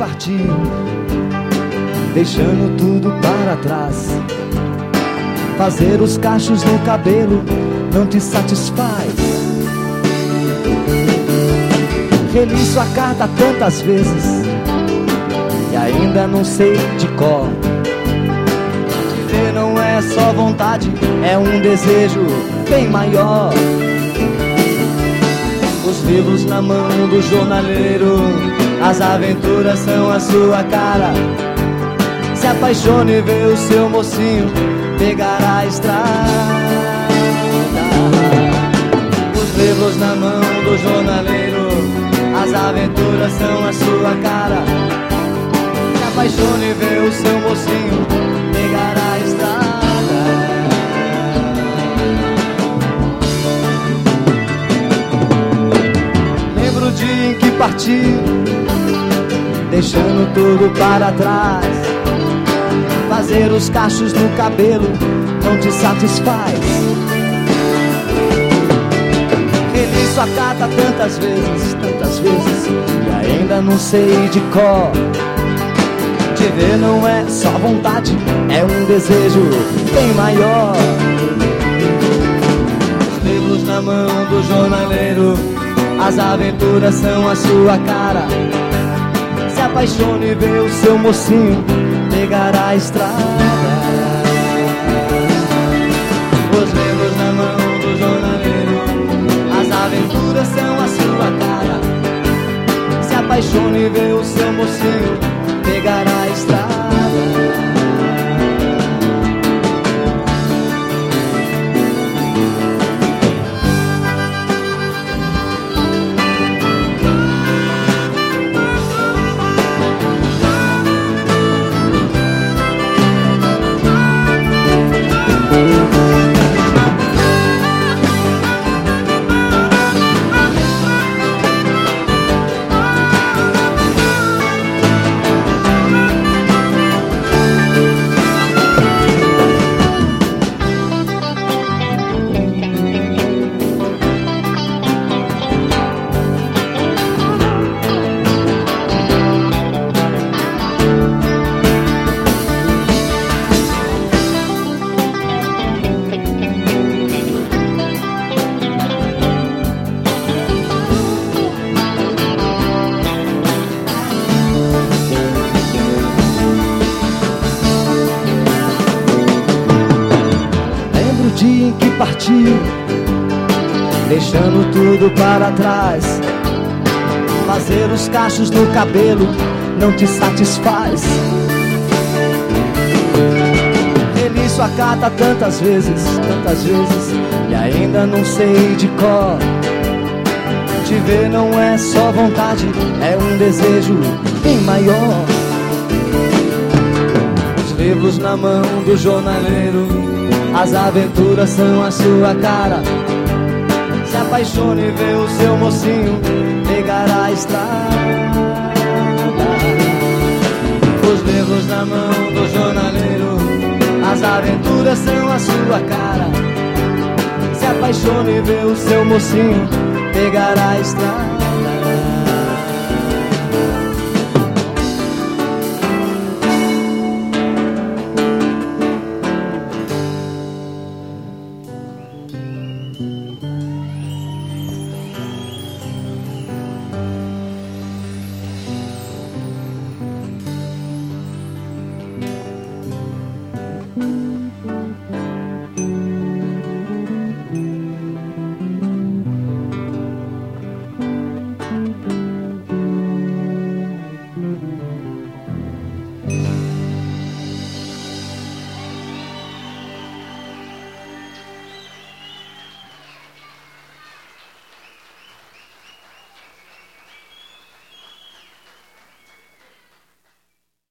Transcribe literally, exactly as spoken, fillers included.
partir, deixando tudo para trás. Fazer os cachos no cabelo não te satisfaz. Reli sua carta tantas vezes e ainda não sei de cor. Viver não é só vontade, é um desejo bem maior. Os livros na mão do jornaleiro, as aventuras são a sua cara. Se apaixone e vê o seu mocinho pegar a estrada. Os livros na mão do jornaleiro, as aventuras são a sua cara. Se apaixone e vê o seu mocinho pegar a estrada. Lembro o dia em que partiu, deixando tudo para trás. Fazer os cachos no cabelo não te satisfaz. Reli sua carta tantas vezes, tantas vezes e ainda não sei de cor. Te ver não é só vontade, é um desejo bem maior. Os livros na mão do jornaleiro, as aventuras são a sua cara. Se apaixone e vê o seu mocinho pegar a estrada. Os livros na mão do jornaleiro, as aventuras são a sua cara. Se apaixone e vê o seu mocinho pegar a estrada. Dia em que partiu, deixando tudo para trás. Fazer os cachos no cabelo não te satisfaz. Reli sua carta tantas vezes, tantas vezes e ainda não sei de cor. Te ver não é só vontade, é um desejo bem maior. Os livros na mão do jornaleiro, as aventuras são a sua cara. Se apaixone e vê o seu mocinho pegar a estrada. Os livros na mão do jornaleiro, as aventuras são a sua cara. Se apaixone e vê o seu mocinho pegar a estrada.